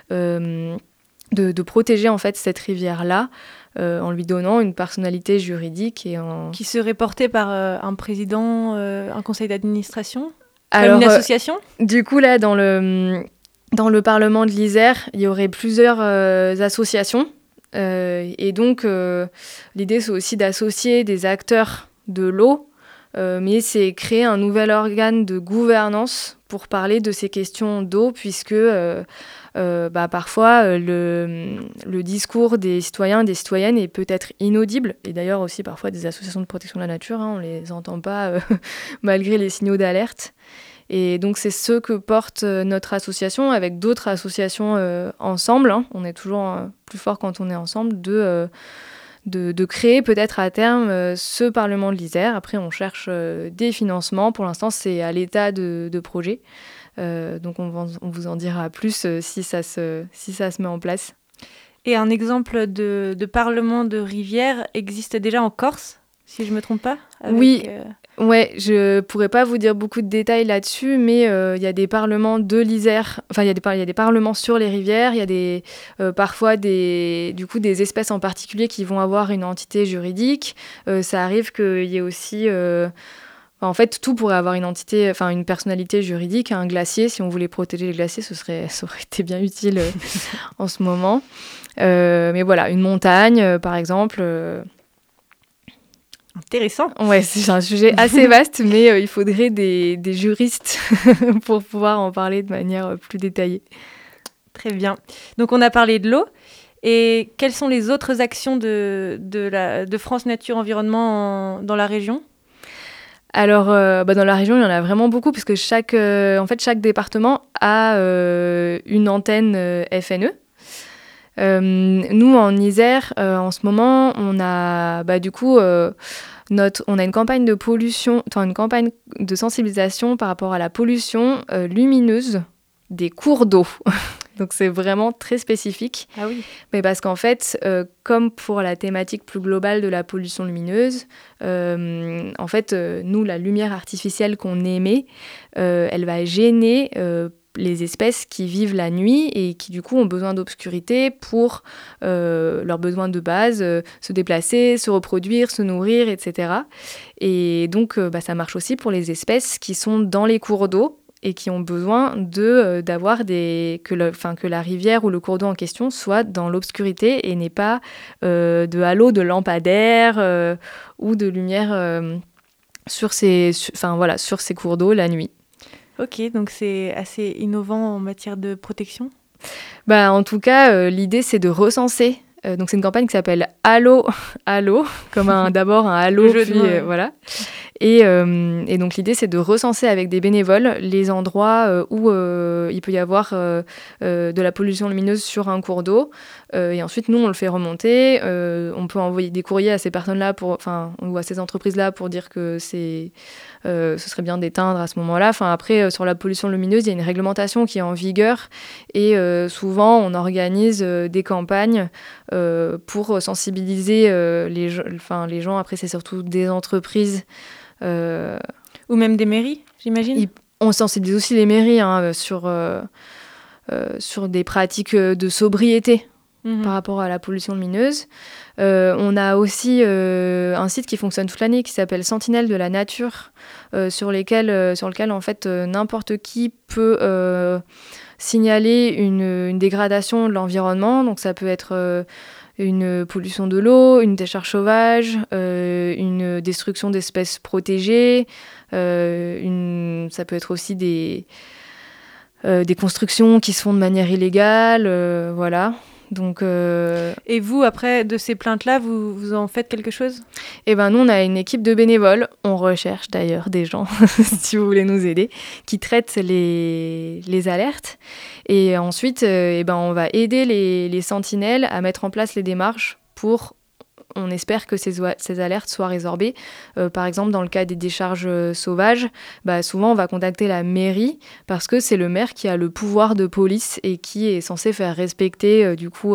S8: de protéger en fait cette rivière-là, en lui donnant une personnalité juridique
S10: qui serait portée par un président, un conseil d'administration, une association.
S8: Du coup là, dans le parlement de l'Isère, il y aurait plusieurs associations, et donc l'idée c'est aussi d'associer des acteurs de l'eau, mais c'est créer un nouvel organe de gouvernance pour parler de ces questions d'eau, puisque parfois le discours des citoyens et des citoyennes est peut-être inaudible, et d'ailleurs aussi parfois des associations de protection de la nature, on ne les entend pas malgré les signaux d'alerte. Et donc c'est ce que porte notre association avec d'autres associations ensemble. On est toujours plus fort quand on est ensemble, de créer peut-être à terme ce Parlement de l'Isère. Après, on cherche des financements. Pour l'instant, c'est à l'état de projet. Donc on vous en dira plus si ça se met en place.
S10: Et un exemple de parlement de rivière existe déjà en Corse, si je ne me trompe pas
S8: Oui, ouais, je pourrais pas vous dire beaucoup de détails là-dessus, mais il y a des parlements de l'Isère, enfin il y a des parlements sur les rivières, il y a parfois des espèces en particulier qui vont avoir une entité juridique. Ça arrive qu'il y ait aussi... en fait, tout pourrait avoir une personnalité juridique. Un glacier, si on voulait protéger les glaciers, ça aurait été bien utile en ce moment. Mais voilà, une montagne, par exemple.
S10: Intéressant.
S8: Ouais, c'est un sujet assez vaste, mais il faudrait des juristes pour pouvoir en parler de manière plus détaillée.
S10: Très bien. Donc, on a parlé de l'eau. Et quelles sont les autres actions de France Nature Environnement dans la région ?
S8: Alors, dans la région, il y en a vraiment beaucoup, parce que chaque département a une antenne FNE. Nous, en Isère, en ce moment, on a une campagne de pollution, une campagne de sensibilisation par rapport à la pollution lumineuse des cours d'eau. Donc c'est vraiment très spécifique.
S10: Ah oui.
S8: Mais parce qu'en fait, comme pour la thématique plus globale de la pollution lumineuse, nous, la lumière artificielle qu'on émet, elle va gêner les espèces qui vivent la nuit et qui du coup ont besoin d'obscurité pour leurs besoins de base, se déplacer, se reproduire, se nourrir, etc. Et donc ça marche aussi pour les espèces qui sont dans les cours d'eau et qui ont besoin que la rivière ou le cours d'eau en question soit dans l'obscurité et n'ait pas de halo de lampadaire ou de lumière sur ces cours d'eau la nuit.
S10: Ok, donc c'est assez innovant en matière de protection.
S8: En tout cas, l'idée, c'est de recenser. Donc, c'est une campagne qui s'appelle Halo, comme d'abord un halo, puis voilà. Et donc, l'idée, c'est de recenser avec des bénévoles les endroits où il peut y avoir de la pollution lumineuse sur un cours d'eau. Et ensuite, nous, on le fait remonter. On peut envoyer des courriers à ces personnes-là ou à ces entreprises-là pour dire que ce serait bien d'éteindre à ce moment-là. Après, sur la pollution lumineuse, il y a une réglementation qui est en vigueur. Et souvent, on organise des campagnes pour sensibiliser les gens. Après, c'est surtout des entreprises.
S10: Ou même des mairies, j'imagine.
S8: On sensibilise aussi les mairies sur des pratiques de sobriété par rapport à la pollution lumineuse. On a aussi un site qui fonctionne toute l'année qui s'appelle Sentinelle de la Nature, sur lequel en fait n'importe qui peut signaler une dégradation de l'environnement. Donc ça peut être une pollution de l'eau, une décharge sauvage, une destruction d'espèces protégées, ça peut être aussi des constructions qui se font de manière illégale, voilà. Donc,
S10: Et vous, après, de ces plaintes-là, vous en faites quelque chose ?
S8: Nous, on a une équipe de bénévoles, on recherche d'ailleurs des gens, si vous voulez nous aider, qui traitent les alertes. Et ensuite, on va aider les sentinelles à mettre en place les démarches pour... On espère que ces alertes soient résorbées. Par exemple, dans le cas des décharges sauvages, souvent on va contacter la mairie parce que c'est le maire qui a le pouvoir de police et qui est censé faire respecter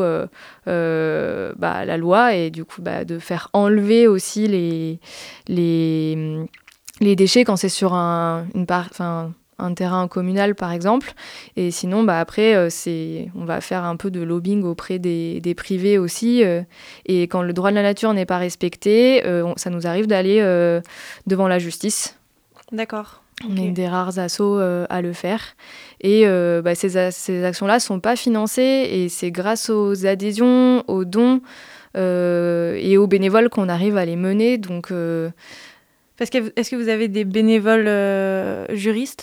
S8: la loi et du coup de faire enlever aussi les déchets quand c'est sur un terrain communal, par exemple. Et sinon, après, on va faire un peu de lobbying auprès des privés aussi. Et quand le droit de la nature n'est pas respecté, ça nous arrive d'aller devant la justice.
S10: D'accord.
S8: On est des rares assos à le faire. Et ces actions-là ne sont pas financées. Et c'est grâce aux adhésions, aux dons et aux bénévoles qu'on arrive à les mener. Donc,
S10: est-ce que vous avez des bénévoles juristes ?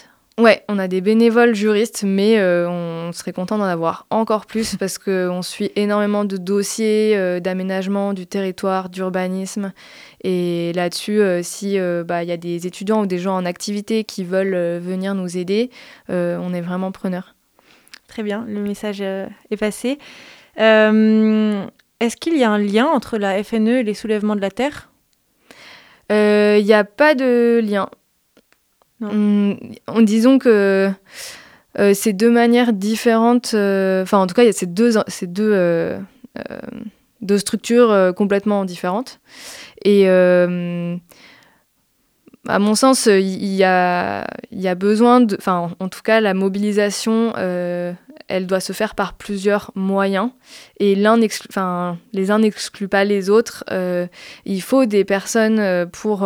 S8: Ouais, on a des bénévoles juristes, mais on serait content d'en avoir encore plus parce qu'on suit énormément de dossiers d'aménagement du territoire, d'urbanisme. Et là-dessus, si y a des étudiants ou des gens en activité qui veulent venir nous aider, on est vraiment preneurs.
S10: Très bien, le message est passé. Est-ce qu'il y a un lien entre la FNE et les soulèvements de la Terre ?
S8: Il n'y a pas de lien. Disons que c'est deux manières différentes. En tout cas, il y a ces deux deux structures complètement différentes. Et à mon sens, il y a besoin de... Enfin, en tout cas, la mobilisation, elle doit se faire par plusieurs moyens. Et les uns n'excluent pas les autres. Il faut des personnes pour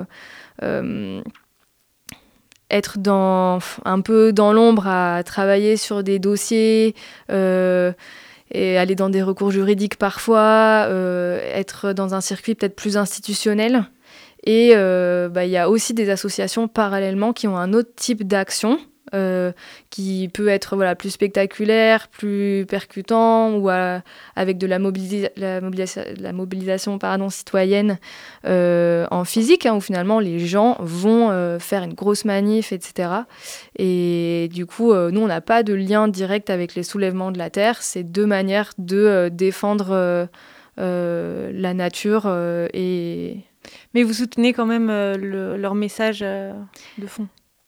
S8: être un peu dans l'ombre à travailler sur des dossiers et aller dans des recours juridiques parfois, être dans un circuit peut-être plus institutionnel. Et il y a aussi des associations parallèlement qui ont un autre type d'action qui peut être plus spectaculaire, plus percutant, ou avec de la mobilisation citoyenne en physique, où finalement les gens vont faire une grosse manif, etc. Et du coup, nous, on n'a pas de lien direct avec les soulèvements de la Terre. C'est deux manières de défendre la nature
S10: Mais vous soutenez quand même leur message de fond.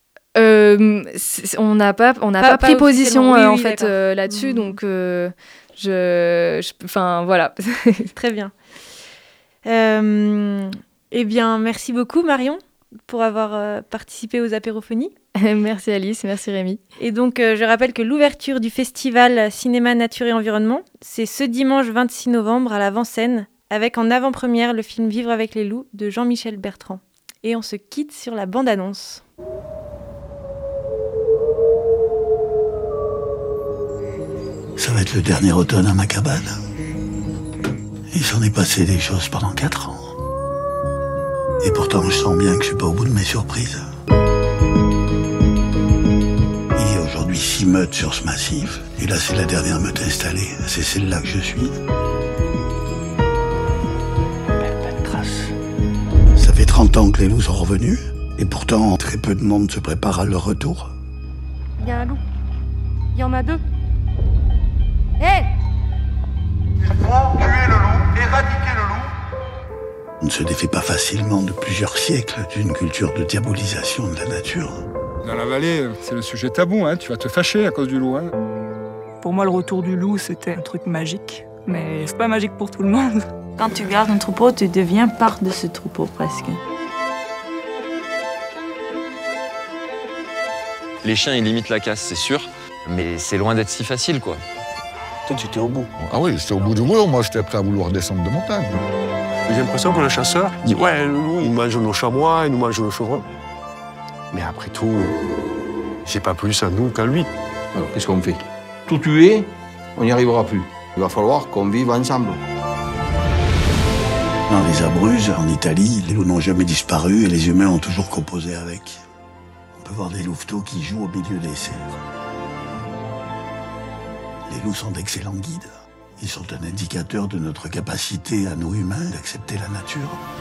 S8: On n'a pas pris position
S10: oui,
S8: en fait là-dessus, donc voilà.
S10: Très bien. Eh bien, merci beaucoup Marion pour avoir participé aux apérophonies.
S8: Merci Alice, merci Rémi.
S10: Et donc, je rappelle que l'ouverture du festival Cinéma, Nature et Environnement, c'est ce dimanche 26 novembre à la Vincennes, avec en avant-première le film Vivre avec les loups de Jean-Michel Bertrand. Et on se quitte sur la bande-annonce.
S11: Ça va être le dernier automne à ma cabane. Il s'en est passé des choses pendant 4 ans. Et pourtant, je sens bien que je suis pas au bout de mes surprises. Il y a aujourd'hui 6 meutes sur ce massif. Et là, c'est la dernière meute installée. C'est celle-là que je suis.
S7: Belle trace.
S11: Ça fait 30 ans que les loups sont revenus. Et pourtant, très peu de monde se prépare à leur retour.
S12: Il y a un loup. Il y en a 2. Hé!
S13: Il faut tuer le loup, éradiquer le loup.
S11: On ne se défait pas facilement de plusieurs siècles d'une culture de diabolisation de la nature.
S14: Dans la vallée, c'est le sujet tabou, tu vas te fâcher à cause du loup.
S15: Pour moi, le retour du loup, c'était un truc magique. Mais c'est pas magique pour tout le monde.
S16: Quand tu gardes un troupeau, tu deviens part de ce troupeau presque.
S17: Les chiens, ils limitent la casse, c'est sûr. Mais c'est loin d'être si facile, quoi.
S11: Toi, tu étais au bout.
S18: Ah oui, c'était au bout du rouleau. Moi, j'étais prêt à vouloir descendre de montagne.
S19: J'ai l'impression que le chasseur dit « Ouais, le loup, il mange nos chamois, il nous mange nos chevrons. » Mais après tout, c'est pas plus à nous qu'à lui.
S20: Alors, qu'est-ce qu'on fait? Tout tuer, on n'y arrivera plus. Il va falloir qu'on vive ensemble.
S11: Dans les Abruzzes, en Italie, les loups n'ont jamais disparu et les humains ont toujours composé avec. On peut voir des louveteaux qui jouent au milieu des cerfs. Les loups sont d'excellents guides. Ils sont un indicateur de notre capacité à nous humains d'accepter la nature.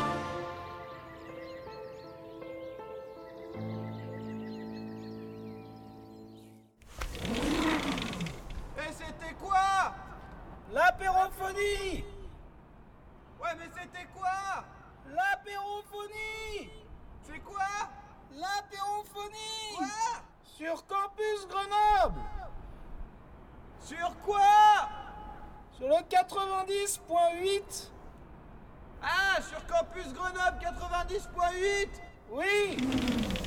S13: Et c'était quoi? L'apérophonie! Ouais, mais c'était quoi? L'apérophonie! C'est quoi? L'apérophonie! Quoi? Sur Campus Grenoble! Sur quoi? Sur le 90.8. Ah, sur Campus Grenoble 90.8. Oui.